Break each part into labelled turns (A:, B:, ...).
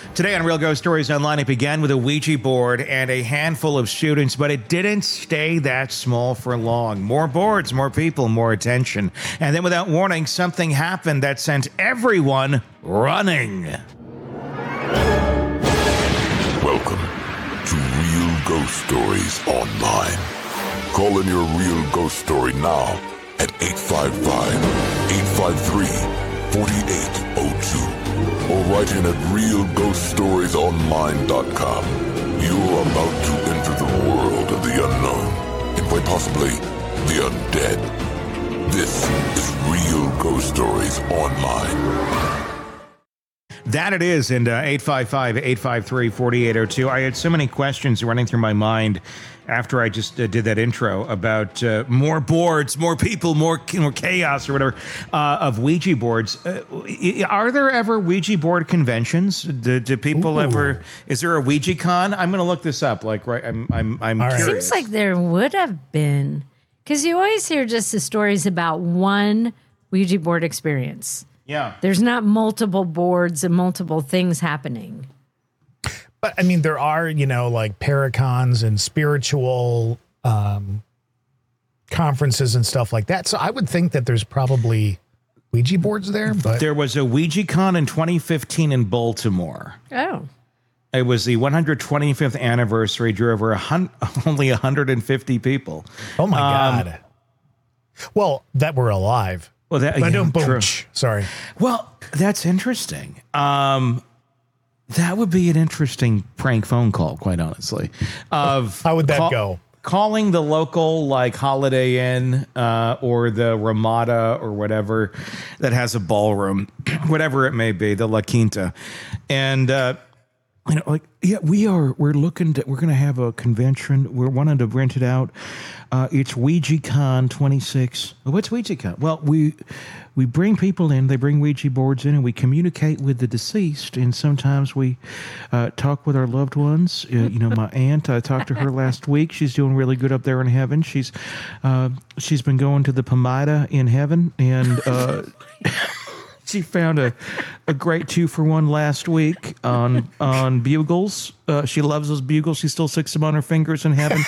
A: Today on Real Ghost Stories Online, it began with a Ouija board and a handful of students, but it didn't stay that small for long. More boards, more people, more attention. And then without warning, something happened that sent everyone running.
B: Welcome to Real Ghost Stories Online. Call in your real ghost story now at 855-853-4802. Or write in at realghoststoriesonline.com. You're about to enter the world of the unknown, and quite possibly the undead. This is Real Ghost Stories Online.
A: That it is, and 855-853-4802. I had so many questions running through my mind after I just did that intro about more boards, more people, more chaos or whatever of Ouija boards. Are there ever Ouija board conventions? Do people ever? Is there a Ouija con? I'm going to look this up. Like, right, I'm curious.
C: Seems like there would have been, because you always hear just the stories about one Ouija board experience.
A: Yeah,
C: there's not multiple boards and multiple things happening.
D: But I mean, there are, like paracons and spiritual conferences and stuff like that. So I would think that there's probably Ouija boards there. But
A: there was a Ouija con in 2015 in Baltimore.
C: Oh.
A: It was the 125th anniversary, drew over only 150 people.
D: Oh, my God. Well, that were alive.
A: Well, that,
D: true. Sorry.
A: Well, that's interesting. That would be an interesting prank phone call, quite honestly. Of
D: how would that go?
A: Calling the local like Holiday Inn or the Ramada or whatever that has a ballroom, whatever it may be, the La Quinta, and we're going to have a convention. We're wanting to rent it out. It's WouijaCon 26. What's WouijaCon? Well, we bring people in. They bring Ouija boards in, and we communicate with the deceased. And sometimes we talk with our loved ones. My aunt. I talked to her last week. She's doing really good up there in heaven. She's been going to the Pomida in heaven, and she found a great 2-for-1 last week on bugles. She loves those bugles. She still sticks them on her fingers in heaven,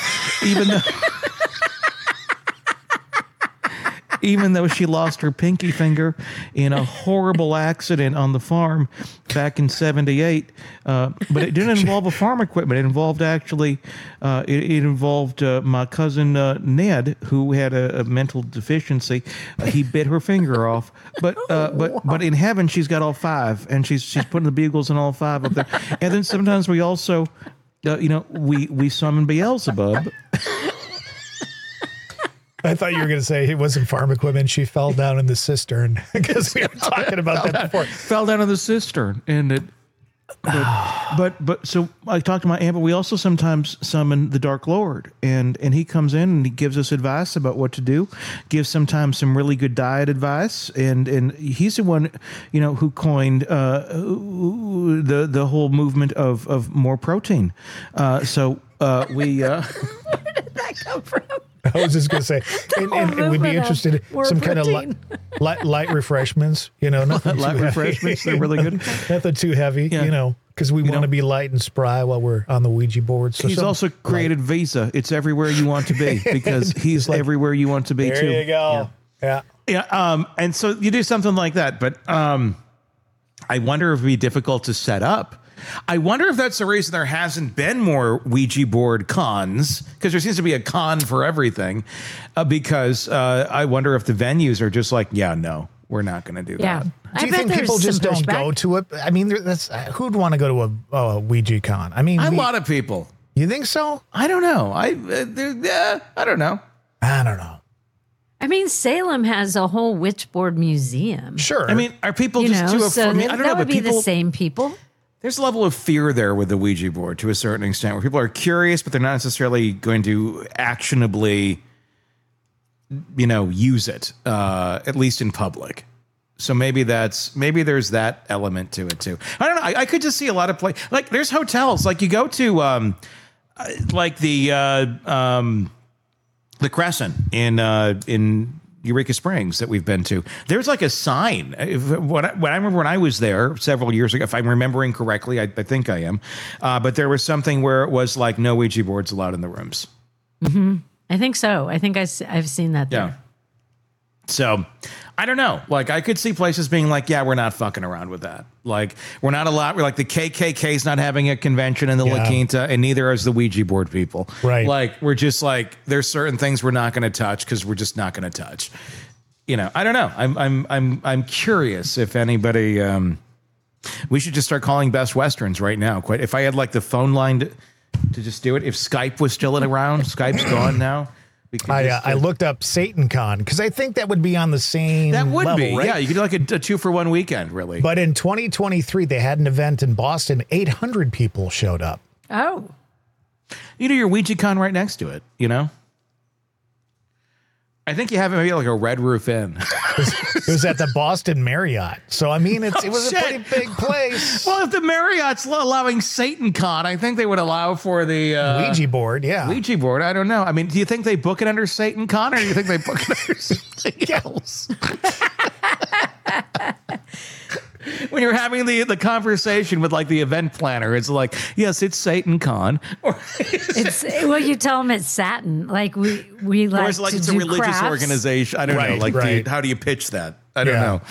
A: even though she lost her pinky finger in a horrible accident on the farm back in 78. But it didn't involve a farm equipment. It involved actually, it involved my cousin Ned, who had a mental deficiency. He bit her finger off. But in heaven, she's got all 5, and she's putting the bugles in all 5 up there. And then sometimes we also, we summon Beelzebub.
D: I thought you were going to say it wasn't farm equipment. She fell down in the cistern because we were talking about that before.
A: Fell down in the cistern, and so I talked to my aunt, but we also sometimes summon the Dark Lord, and he comes in and he gives us advice about what to do, gives sometimes some really good diet advice, and he's the one, who coined the whole movement of more protein. So we. Where
C: did that come from?
D: I was just going to say, and we'd be interested in some kind of light refreshments, nothing
A: light refreshments. They're really good.
D: Nothing too heavy, because we want to be light and spry while we're on the Ouija board. So
A: he's also created Visa. It's everywhere you want to be because he's like, everywhere you want to be
D: there
A: too.
D: There you go.
A: Yeah. And so you do something like that, but I wonder if it'd be difficult to set up. I wonder if that's the reason there hasn't been more Ouija board cons, because there seems to be a con for everything, because I wonder if the venues are just like, no, we're not going to do that.
D: Do you think people just don't go to it? I mean, who'd want to go to a Ouija con? I mean,
A: a lot of people.
D: You think so?
A: I don't know. I don't know.
D: I don't know.
C: I mean, Salem has a whole witchboard museum.
D: Sure.
A: I mean, are people just too afraid? I mean, I don't know,
C: but
A: people,
C: the same people.
A: There's a level of fear there with the Ouija board to a certain extent, where people are curious, but they're not necessarily going to actionably, use it, at least in public. So maybe there's that element to it too. I don't know. I could just see a lot of like there's hotels, like you go to, like the Crescent in Eureka Springs that we've been to. There's like a sign. What I remember when I was there several years ago, if I'm remembering correctly, I think I am. But there was something where it was like no Ouija boards allowed in the rooms.
C: Mm-hmm. I think so. I think I've seen that there.
A: Yeah. So I don't know. Like I could see places being like, yeah, we're not fucking around with that. Like we're not allowed. We're like the KKK's not having a convention in the La Quinta, and neither is the Ouija board people.
D: Right.
A: Like we're just like there's certain things we're not going to touch because we're just not going to touch. You know, I don't know. I'm curious if anybody. We should just start calling Best Westerns right now. Quite. If I had like the phone line to just do it. If Skype was still around, Skype's gone now.
D: I looked up Satan Con because I think that would be on the same
A: That would
D: level,
A: be,
D: right?
A: yeah. You could do like a 2-for-1 weekend, really.
D: But in 2023, they had an event in Boston. 800 people showed up.
C: Oh.
A: You do your Ouija Con right next to it, you know? I think you have maybe like a Red Roof Inn.
D: It was at the Boston Marriott. So, I mean, it was a pretty big place.
A: Well, if the Marriott's allowing Satan Con, I think they would allow for the
D: Ouija board, yeah.
A: Ouija board, I don't know. I mean, do you think they book it under Satan Con or do you think they book it under something else? When you're having the conversation with like the event planner, it's like, yes, it's Satan Con. Or
C: well, you tell them it's Satin. Like we like,
A: or it's like
C: to
A: it's a
C: do
A: religious
C: crafts.
A: organization. I don't know. Like, how do you pitch that? I don't know.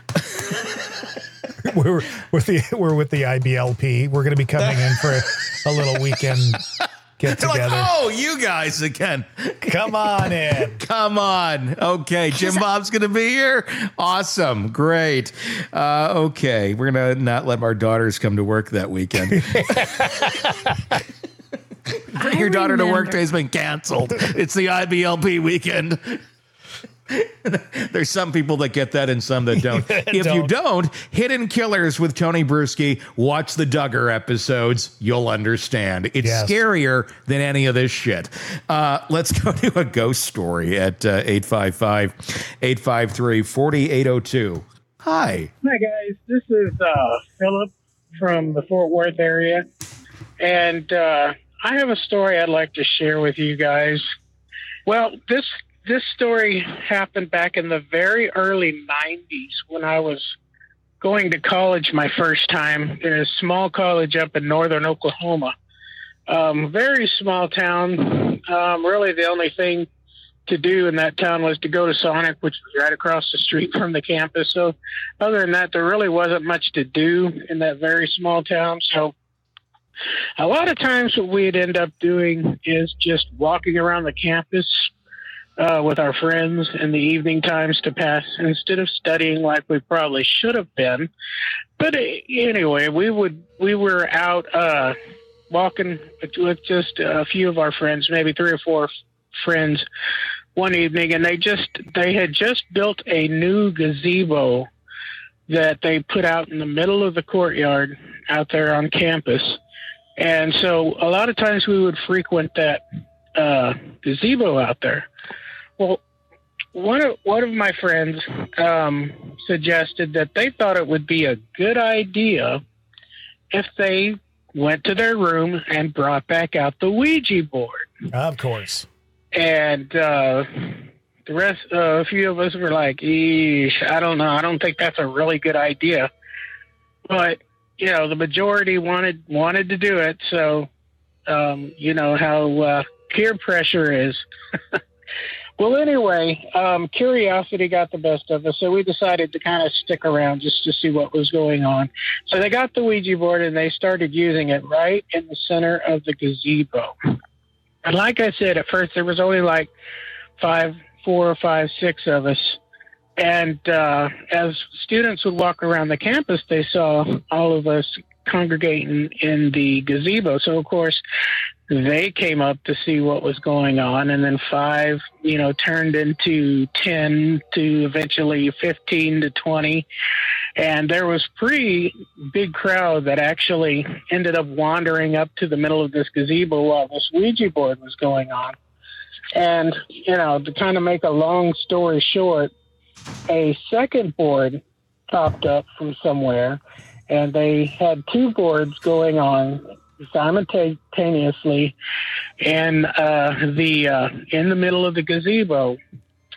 D: We're with the IBLP. We're going to be coming in for a little weekend get together.
A: Like, oh, you guys again.
D: Come on in.
A: Come on. Okay. Jim Bob's going to be here. Awesome. Great. Okay. We're going to not let our daughters come to work that weekend. Bring your daughter to work day's been canceled. It's the IBLP weekend. There's some people that get that and some that don't. If you don't, Hidden Killers with Tony Bruschi, watch the Duggar episodes. You'll understand. It's scarier than any of this shit. Let's go to a ghost story at 855-853-4802. Hi.
E: Hi, guys. This is Philip from the Fort Worth area. And I have a story I'd like to share with you guys. Well, this story happened back in the very early 90s when I was going to college my first time in a small college up in northern Oklahoma. Very small town. Really the only thing to do in that town was to go to Sonic, which was right across the street from the campus. So other than that, there really wasn't much to do in that very small town. So a lot of times what we'd end up doing is just walking around the campus with our friends in the evening times to pass instead of studying like we probably should have been. But anyway, we were out walking with just a few of our friends, maybe 3 or 4 friends one evening, and they had just built a new gazebo that they put out in the middle of the courtyard out there on campus. And so a lot of times we would frequent that gazebo out there. Well, one of my friends suggested that they thought it would be a good idea if they went to their room and brought back out the Ouija board.
D: Of course. And
E: the rest, a few of us were like, "Eesh, I don't know. I don't think that's a really good idea." But you know, the majority wanted to do it. So, you know how peer pressure is. Well, anyway, curiosity got the best of us, so we decided to kind of stick around just to see what was going on. So they got the Ouija board, and they started using it right in the center of the gazebo. And like I said, at first there was only like 4 or 5, 6 of us. And as students would walk around the campus, they saw all of us congregating in the gazebo. So, of course, they came up to see what was going on, and then 5, you know, turned into 10 to eventually 15 to 20. And there was a pretty big crowd that actually ended up wandering up to the middle of this gazebo while this Ouija board was going on. And, you know, to kind of make a long story short, a second board popped up from somewhere, and they had 2 boards going on simultaneously in the middle of the gazebo.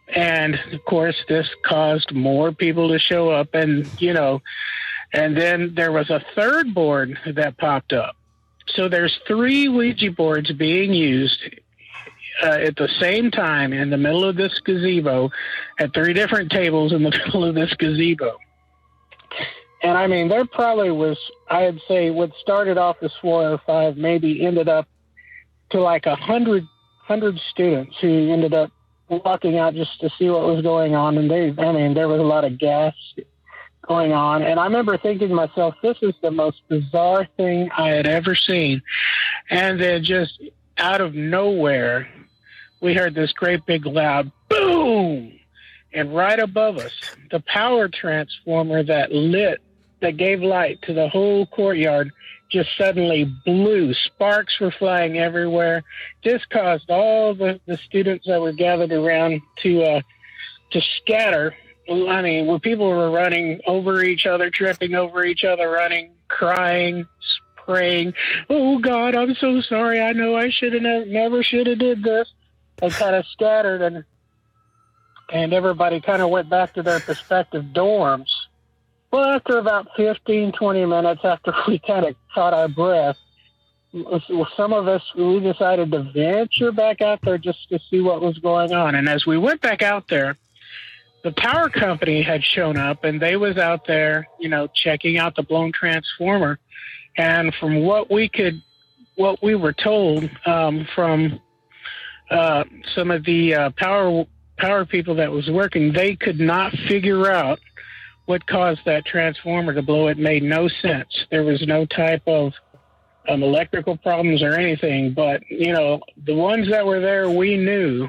E: And of course, this caused more people to show up, and then there was a third board that popped up. So there's 3 Ouija boards being used at the same time in the middle of this gazebo, at 3 different tables in the middle of this gazebo. And I mean, there probably was, I'd say, what started off as 4 or 5 maybe ended up to like 100 students who ended up walking out just to see what was going on. And there was a lot of gas going on. And I remember thinking to myself, this is the most bizarre thing I had ever seen. And then just out of nowhere, we heard this great big loud boom. And right above us, the power transformer that gave light to the whole courtyard just suddenly blew. Sparks were flying everywhere. This caused all the students that were gathered around to scatter. I mean, where people were running over each other, tripping over each other, running, crying, praying. Oh God, I'm so sorry. I know I never should have did this. They kind of scattered, and everybody kind of went back to their respective dorms. Well, after about 15, 20 minutes, after we kind of caught our breath, some of us, we decided to venture back out there just to see what was going on. And as we went back out there, the power company had shown up, and they was out there, checking out the blown transformer. And from what we were told from some of the power people that was working, they could not figure out what caused that transformer to blow. It made no sense. There was no type of electrical problems or anything, but the ones that were there, we knew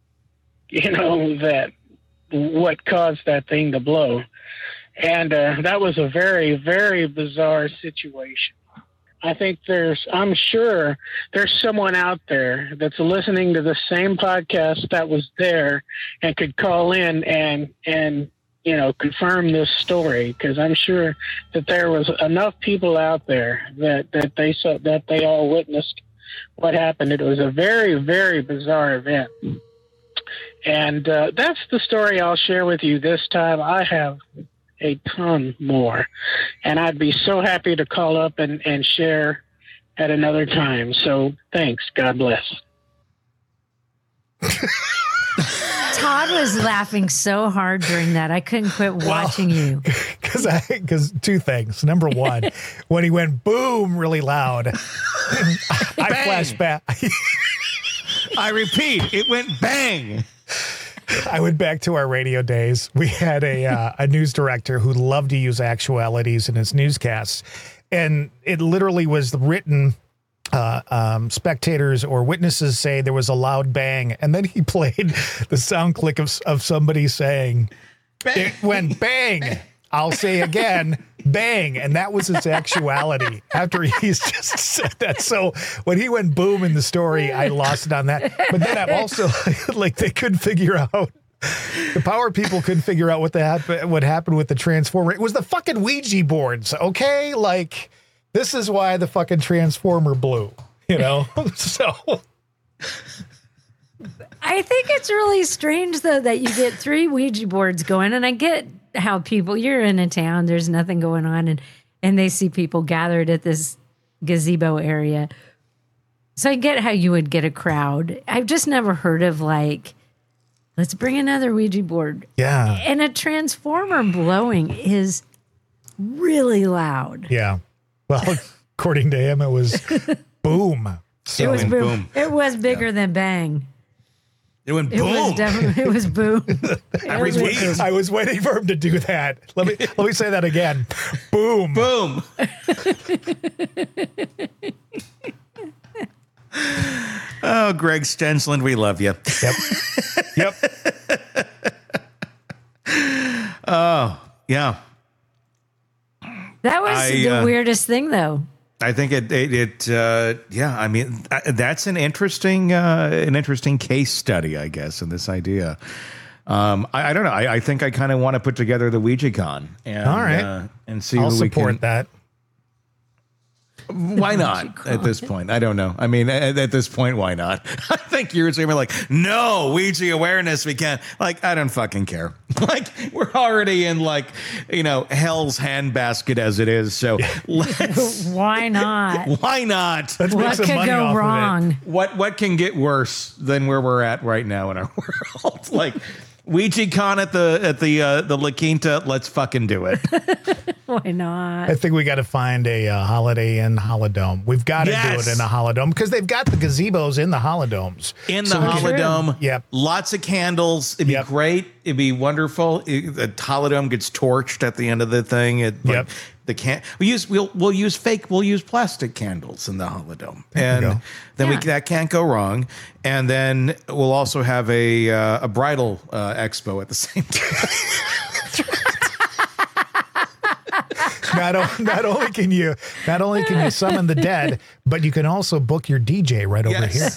E: that what caused that thing to blow. And that was a very, very bizarre situation. I'm sure there's someone out there that's listening to the same podcast that was there and could call in and confirm this story, because I'm sure that there was enough people out there that they saw, that they all witnessed what happened. It was a very, very bizarre event. And that's the story I'll share with you this time. I have a ton more, and I'd be so happy to call up and share at another time. So thanks. God bless.
C: Todd was laughing so hard during that. I couldn't quit watching you.
D: Because 2 things. Number 1, when he went boom really loud, I flashed back.
A: I repeat, it went bang.
D: I went back to our radio days. We had a news director who loved to use actualities in his newscasts. And it literally was written, spectators or witnesses say there was a loud bang. And then he played the sound clip of somebody saying, bang. It went bang. I'll say again, bang. And that was his actuality after he's just said that. So when he went boom in the story, I lost it on that. But then I'm also like, they couldn't figure out, the power people couldn't figure out what happened with the transformer. It was the fucking Ouija boards. Okay. Like, this is why the fucking transformer blew, so.
C: I think it's really strange, though, that you get 3 Ouija boards going, and I get how you're in a town, there's nothing going on, and they see people gathered at this gazebo area. So I get how you would get a crowd. I've just never heard of, let's bring another Ouija board.
D: Yeah.
C: And a transformer blowing is really loud.
D: Yeah. Well, according to him, it was boom. So,
C: it was boom. It was bigger than bang.
A: It went boom.
C: It was boom.
D: I was waiting for him to do that. Let me say that again. Boom.
A: Boom. Oh, Greg Stensland, we love you.
D: Yep.
A: Oh, yeah.
C: That was the weirdest thing, though.
A: I think yeah. I mean, that's an interesting case study, I guess, in this idea. I don't know. I think I kind of want to put together the Ouija Con and,
D: all right,
A: and see
D: I'll
A: who we
D: support
A: can,
D: that.
A: Why not at this point? I don't know. I mean, at this point, why not? I think you're going to be like, no, Ouija awareness, we can't. Like, I don't fucking care. Like, we're already in, like, hell's handbasket as it is. So let's.
C: Why not?
A: Why not?
D: Let's make
C: What
D: some
C: could
D: money
C: go
D: off
C: wrong?
A: What can get worse than where we're at right now in our world? Like, Ouija Con at the La Quinta, let's fucking do it.
C: Why not?
D: I think we got to find a Holiday Inn Holodome. We've got to do it in a Holodome because they've got the gazebos in the Holodomes.
A: In the Holodome,
D: Yep.
A: Lots of candles. It'd be great. It'd be wonderful. The Holodome gets torched at the end of the thing.
D: Yep.
A: We'll use plastic candles in the Holodome, and then that can't go wrong. And then we'll also have a bridal expo at the same time.
D: Not only can you summon the dead, but you can also book your DJ right over here.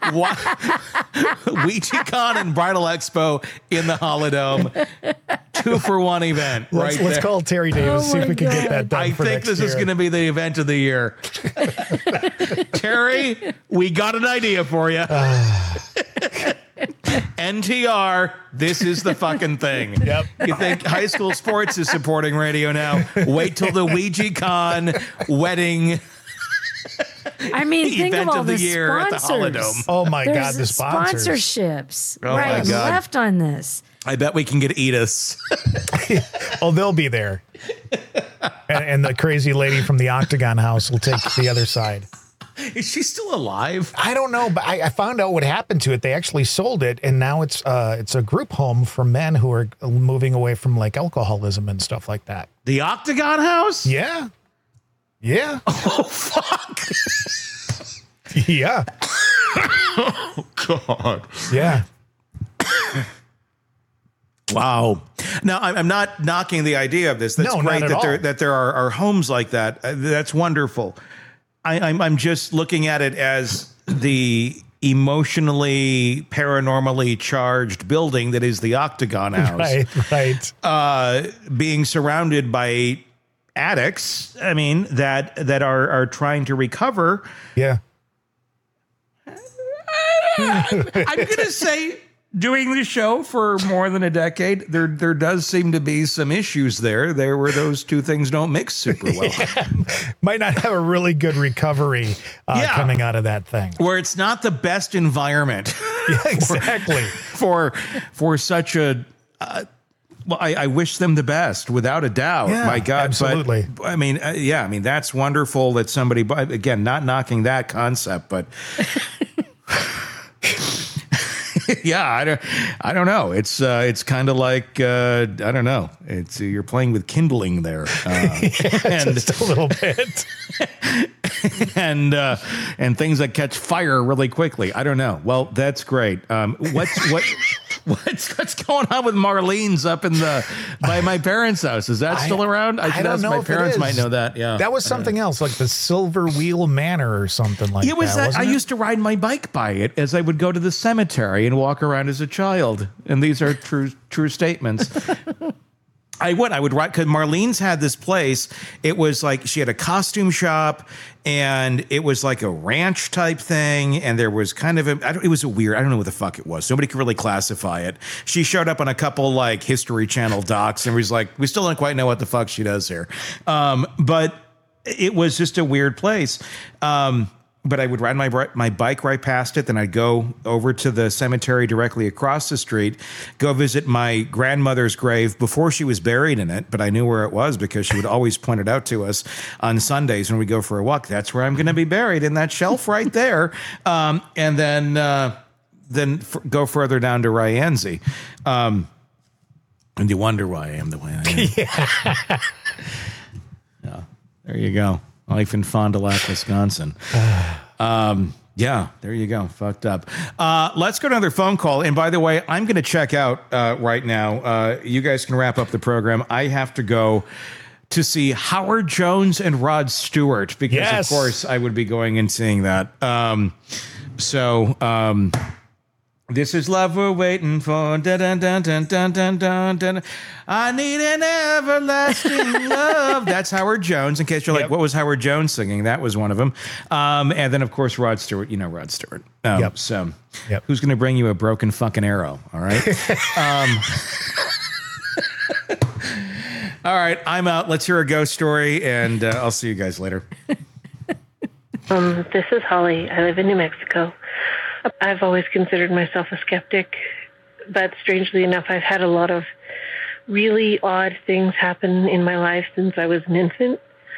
A: Ouija Con and Bridal Expo in the Holodome. 2-for-1 event.
D: Let's call Terry Davis, see if we can get that done.
A: I think this is going to be the event of the year. Terry, we got an idea for you. NTR, this is the fucking thing.
D: Yep.
A: You think high school sports is supporting radio now? Wait till the Ouija Con wedding.
C: I mean, think
A: event
C: of all
A: of the
C: the
A: year at the
C: sponsors.
A: Holodome.
D: Oh my God,
C: There's
D: the sponsors.
C: sponsorships
A: Oh,
C: right
A: my
C: and
A: God.
C: left on this.
A: I bet we can get Edis.
D: Oh, they'll be there. And the crazy lady from the Octagon House will take the other side.
A: Is she still alive?
D: I don't know, but I found out what happened to it. They actually sold it, and now it's a group home for men who are moving away from like alcoholism and stuff like that.
A: The Octagon House?
D: Yeah. Yeah.
A: Oh, fuck.
D: Yeah.
A: Oh, God.
D: Yeah.
A: Wow. Now, I'm not knocking the idea of this. That's
D: No,
A: great
D: not at all.
A: that there are homes like that. That's wonderful. I'm just looking at it as the emotionally, paranormally charged building that is the Octagon House.
D: Right.
A: Being surrounded by addicts, I mean, that are trying to recover.
D: Yeah.
A: I'm going to say, doing the show for more than a decade, there does seem to be some issues there where those two things don't mix super well.
D: Might not have a really good recovery coming out of that thing.
A: Where it's not the best environment.
D: Yeah, exactly.
A: for such a well, I wish them the best, without a doubt.
D: Yeah,
A: my God,
D: absolutely.
A: But, I mean, that's wonderful that somebody. Again, not knocking that concept, but yeah, I don't know. It's kind of like I don't know. It's you're playing with kindling there, and
D: Just a little bit.
A: and things that catch fire really quickly. I don't know. Well, that's great. What's going on with Marlene's up in by my parents' house? Is that still around?
D: I don't know.
A: My
D: if
A: parents
D: it is.
A: might know that. Yeah,
D: that was something else, like the Silver Wheel Manor or something like
A: It was
D: that.
A: that I used to ride my bike by it as I would go to the cemetery and walk around as a child. And these are true statements. I would ride, because Marlene's had this place. It was like she had a costume shop, and it was like a ranch type thing. And there was kind of it was a weird, I don't know what the fuck it was. Nobody could really classify it. She showed up on a couple like History Channel docs and was like, we still don't quite know what the fuck she does here. But it was just a weird place. But I would ride my bike right past it. Then I'd go over to the cemetery directly across the street, go visit my grandmother's grave before she was buried in it. But I knew where it was because she would always point it out to us on Sundays when we go for a walk. That's where I'm going to be buried, in that shelf right there. And then go further down to Ryanzi. And you wonder why I am the way I am. Yeah, there you go. Life in Fond du Lac, Wisconsin. Yeah, there you go. Fucked up. Let's go to another phone call. And by the way, I'm going to check out right now. You guys can wrap up the program. I have to go to see Howard Jones and Rod Stewart because, of course, I would be going and seeing that. This is love we're waiting for. Dun, dun, dun, dun, dun, dun, dun, dun. I need an everlasting love. That's Howard Jones. In case you're like, what was Howard Jones singing? That was one of them. And then, of course, Rod Stewart. You know Rod Stewart. So who's going to bring you a broken fucking arrow? All right. All right. I'm out. Let's hear a ghost story, and I'll see you guys later.
F: This is Holly. I live in New Mexico. I've always considered myself a skeptic, but strangely enough, I've had a lot of really odd things happen in my life since I was an infant.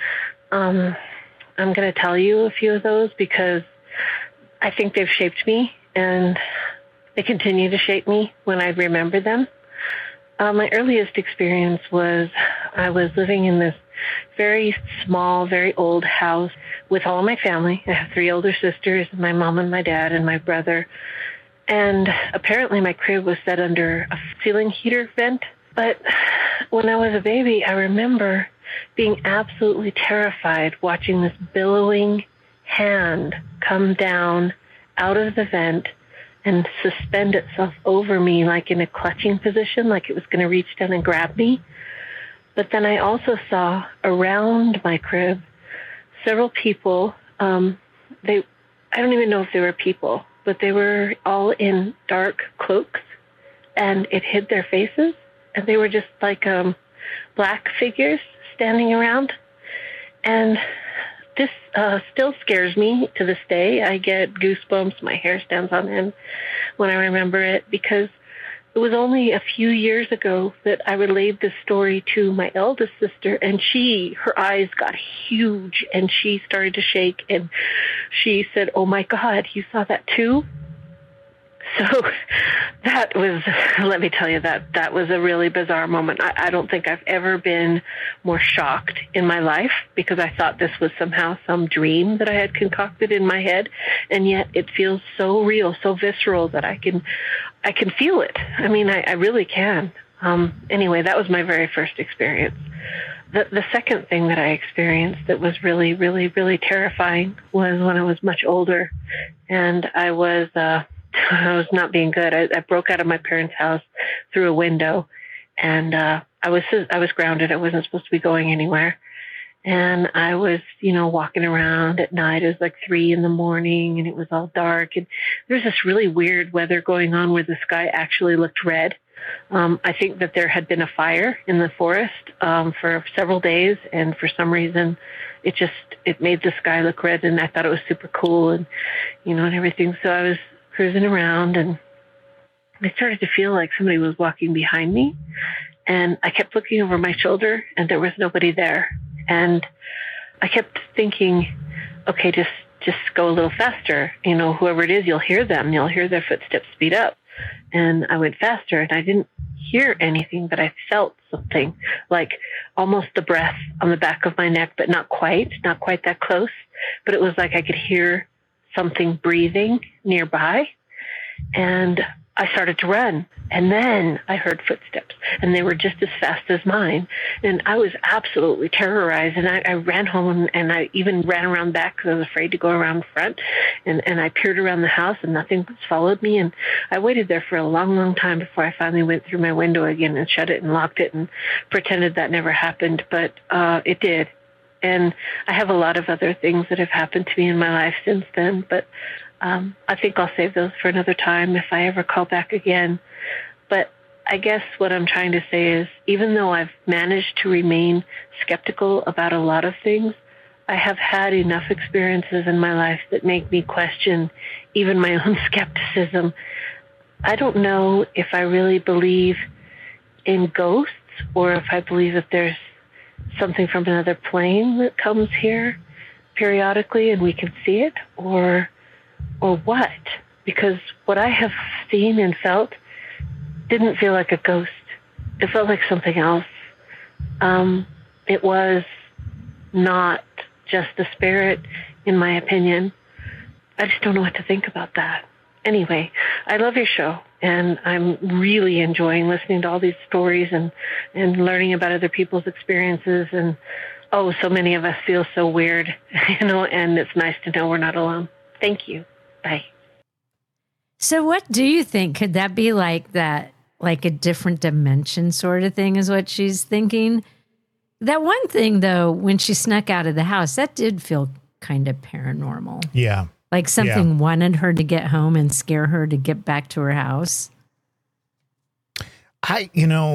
F: I'm going to tell you a few of those because I think they've shaped me, and they continue to shape me when I remember them. My earliest experience was I was living in this very small, very old house with all my family. I have 3 older sisters, my mom and my dad and my brother. And apparently my crib was set under a ceiling heater vent. But when I was a baby, I remember being absolutely terrified watching this billowing hand come down out of the vent and suspend itself over me like in a clutching position, like it was going to reach down and grab me. But then I also saw around my crib several people. I don't even know if they were people, but they were all in dark cloaks, and it hid their faces, and they were just like black figures standing around. And this still scares me to this day. I get goosebumps. My hair stands on end when I remember it, because it was only a few years ago that I relayed this story to my eldest sister, and her eyes got huge, and she started to shake, and she said, "Oh my God, you saw that too?" So that was, let me tell you, that was a really bizarre moment. I don't think I've ever been more shocked in my life, because I thought this was somehow some dream that I had concocted in my head. And yet it feels so real, so visceral that I can feel it. I mean, I really can. Anyway, that was my very first experience. The second thing that I experienced that was really, really, really terrifying was when I was much older, and I was not being good. I broke out of my parents' house through a window, and I was grounded. I wasn't supposed to be going anywhere. And I was, walking around at night. It was like 3 a.m, and it was all dark. And there was this really weird weather going on where the sky actually looked red. I think that there had been a fire in the forest for several days, and for some reason it made the sky look red, and I thought it was super cool, and and everything. So I was cruising around, and I started to feel like somebody was walking behind me, and I kept looking over my shoulder, and there was nobody there. And I kept thinking, okay, just go a little faster. Whoever it is, you'll hear them. You'll hear their footsteps speed up. And I went faster, and I didn't hear anything, but I felt something, like almost the breath on the back of my neck, but not quite that close. But it was like I could hear something breathing nearby, and I started to run, and then I heard footsteps, and they were just as fast as mine, and I was absolutely terrorized, and I ran home, and I even ran around back because I was afraid to go around front, and I peered around the house, and nothing followed me, and I waited there for a long, long time before I finally went through my window again and shut it and locked it and pretended that never happened, but it did. And I have a lot of other things that have happened to me in my life since then, but I think I'll save those for another time if I ever call back again. But I guess what I'm trying to say is, even though I've managed to remain skeptical about a lot of things, I have had enough experiences in my life that make me question even my own skepticism. I don't know if I really believe in ghosts, or if I believe that there's something from another plane that comes here periodically and we can see it, or what? Because what I have seen and felt didn't feel like a ghost. It felt like something else. It was not just a spirit, in my opinion. I just don't know what to think about that. Anyway, I love your show, and I'm really enjoying listening to all these stories and learning about other people's experiences. And, so many of us feel so weird, and it's nice to know we're not alone. Thank you. Bye.
C: So what do you think? Could that be like that, like a different dimension sort of thing is what she's thinking? That one thing, though, when she snuck out of the house, that did feel kind of paranormal.
D: Yeah.
C: Like something wanted her to get home and scare her to get back to her house.
D: I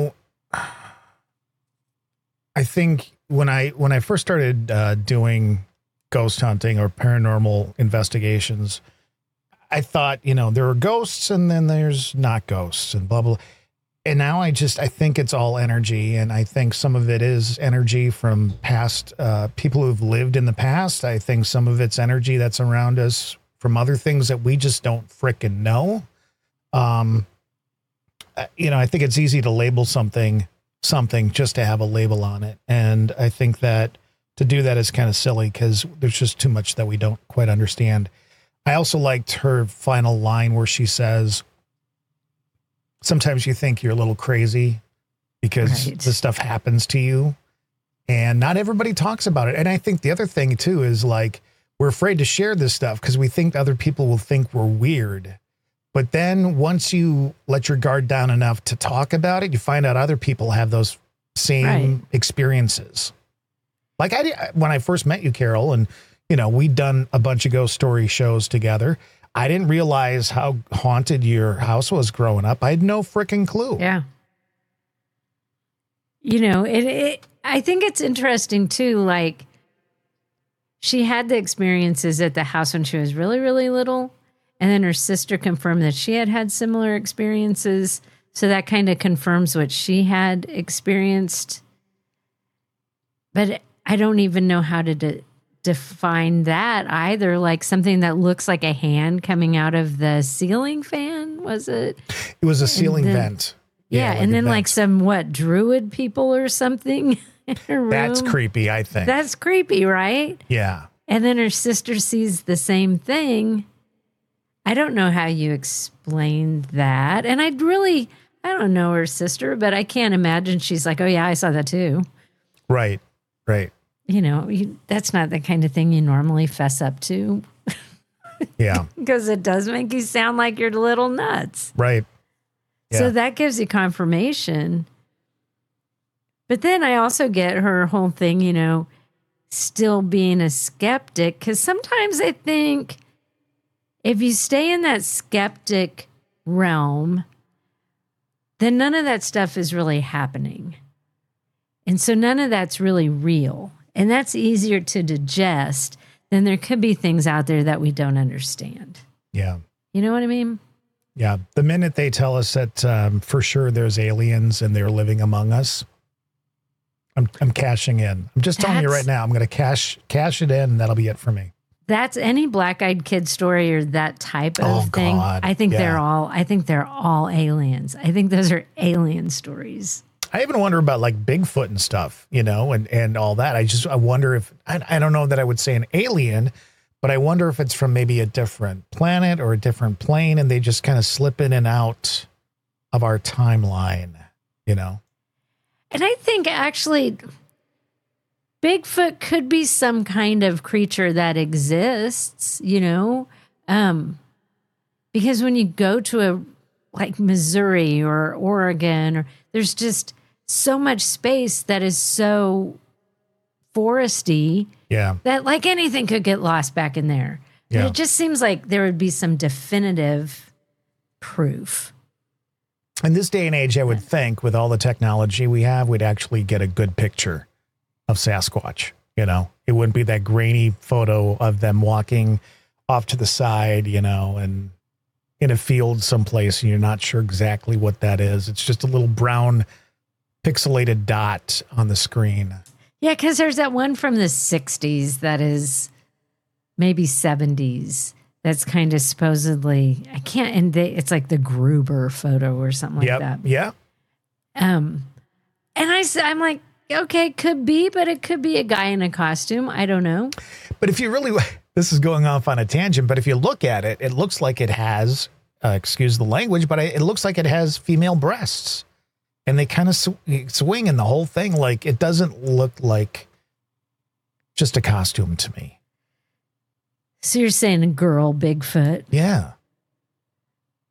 D: think when I first started doing ghost hunting or paranormal investigations, I thought, there are ghosts and then there's not ghosts and blah, blah. And now I think it's all energy. And I think some of it is energy from past people who've lived in the past. I think some of it's energy that's around us from other things that we just don't frickin' know. I think it's easy to label something just to have a label on it. And I think that to do that is kind of silly because there's just too much that we don't quite understand. I also liked her final line where she says, sometimes you think you're a little crazy because this stuff happens to you and not everybody talks about it. And I think the other thing too is like, we're afraid to share this stuff because we think other people will think we're weird. But then once you let your guard down enough to talk about it, you find out other people have those same experiences. Like when I first met you, Carol, and we'd done a bunch of ghost story shows together. I didn't realize how haunted your house was growing up. I had no freaking clue.
C: Yeah. I think it's interesting too. Like she had the experiences at the house when she was really, really little. And then her sister confirmed that she had similar experiences. So that kind of confirms what she had experienced. But I don't even know how to define that either. Like something that looks like a hand coming out of the ceiling fan, was it?
D: It was a ceiling vent.
C: Yeah,
D: like
C: and then
D: vent.
C: like some druid people or something in her room.
D: That's creepy, I think.
C: That's creepy, right?
D: Yeah.
C: And then her sister sees the same thing. I don't know how you explain that. And I don't know her sister, but I can't imagine she's like, oh yeah, I saw that too.
D: Right.
C: That's not the kind of thing you normally fess up to.
D: Yeah.
C: Because it does make you sound like you're a little nuts.
D: Right. Yeah.
C: So that gives you confirmation. But then I also get her whole thing, still being a skeptic. Because sometimes I think if you stay in that skeptic realm, then none of that stuff is really happening. And so none of that's really real. And that's easier to digest than there could be things out there that we don't understand.
D: Yeah.
C: You know what I mean?
D: Yeah. The minute they tell us that for sure there's aliens and they're living among us, I'm cashing in. I'm just telling you right now, I'm going to cash it in and that'll be it for me.
C: That's any Black-Eyed Kid story or that type of thing.
D: God.
C: I think they're all aliens. I think those are alien stories.
D: I even wonder about like Bigfoot and stuff, and all that. I wonder if, I don't know that I would say an alien, but I wonder if it's from maybe a different planet or a different plane and they just kind of slip in and out of our timeline,
C: And I think actually Bigfoot could be some kind of creature that exists, because when you go to like Missouri or Oregon, there's just so much space that is so foresty that like anything could get lost back in there.
D: Yeah.
C: But it just seems like there would be some definitive proof.
D: In this day and age, I would think with all the technology we have, we'd actually get a good picture of Sasquatch. It wouldn't be that grainy photo of them walking off to the side, and in a field someplace and you're not sure exactly what that is. It's just a little brown pixelated dot on the screen.
C: Yeah, because there's that one from the 60s that is maybe 70s. That's kind of supposedly, it's like the Gruber photo or something like that.
D: Yeah.
C: And I'm like, okay, could be, but it could be a guy in a costume. I don't know.
D: But if you really, this is going off on a tangent, but if you look at it, it looks like it has, excuse the language, but it looks like it has female breasts. And they kind of swing in the whole thing. Like, it doesn't look like just a costume to me.
C: So you're saying a girl Bigfoot?
D: Yeah.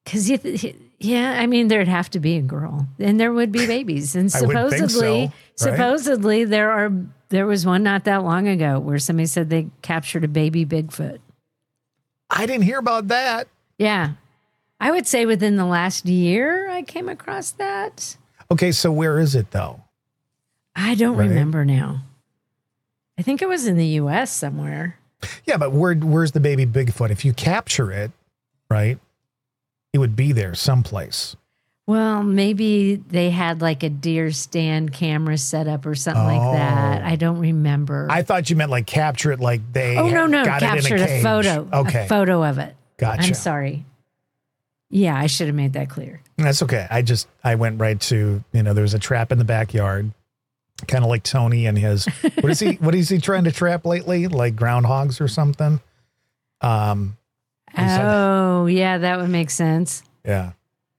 C: Because I mean, there'd have to be a girl, and there would be babies, and
D: I would think so, right?
C: supposedly there was one not that long ago where somebody said they captured a baby Bigfoot.
D: I didn't hear about that.
C: Yeah, I would say within the last year I came across that.
D: Okay, so where is it though?
C: I don't remember now. I think it was in the U.S. somewhere.
D: Yeah, but where's the baby Bigfoot? If you capture it, right, it would be there someplace.
C: Well, maybe they had like a deer stand camera set up or something like that. I don't remember.
D: I thought you meant like capture it like they got
C: captured
D: it in a cage.
C: a photo of it.
D: Gotcha.
C: I'm sorry. Yeah, I should have made that clear.
D: That's okay. I went right to, there's a trap in the backyard, kind of like Tony and his, what is he trying to trap lately? Like groundhogs or something?
C: Yeah, that would make sense.
D: Yeah.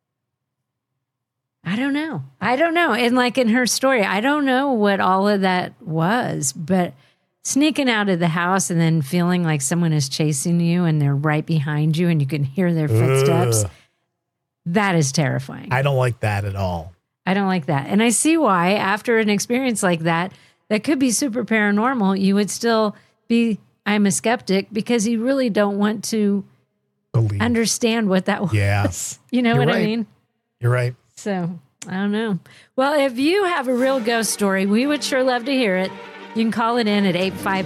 C: I don't know. And like in her story, I don't know what all of that was, but sneaking out of the house and then feeling like someone is chasing you and they're right behind you and you can hear their footsteps.
D: Ugh.
C: That is terrifying.
D: I don't like that at all.
C: I don't like that. And I see why after an experience like that could be super paranormal, you would still be, I'm a skeptic because you really don't want to understand what that was.
D: Yeah.
C: You know what I mean?
D: You're right.
C: So I don't know. Well, if you have a real ghost story, we would sure love to hear it. You can call it in at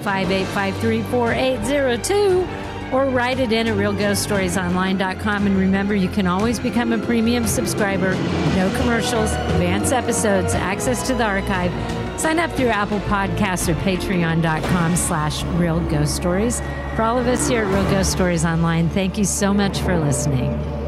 C: 855-853-4802 or write it in at realghoststoriesonline.com. And remember, you can always become a premium subscriber. No commercials, advanced episodes, access to the archive. Sign up through Apple Podcasts or patreon.com/realghoststories. For all of us here at Real Ghost Stories Online, thank you so much for listening.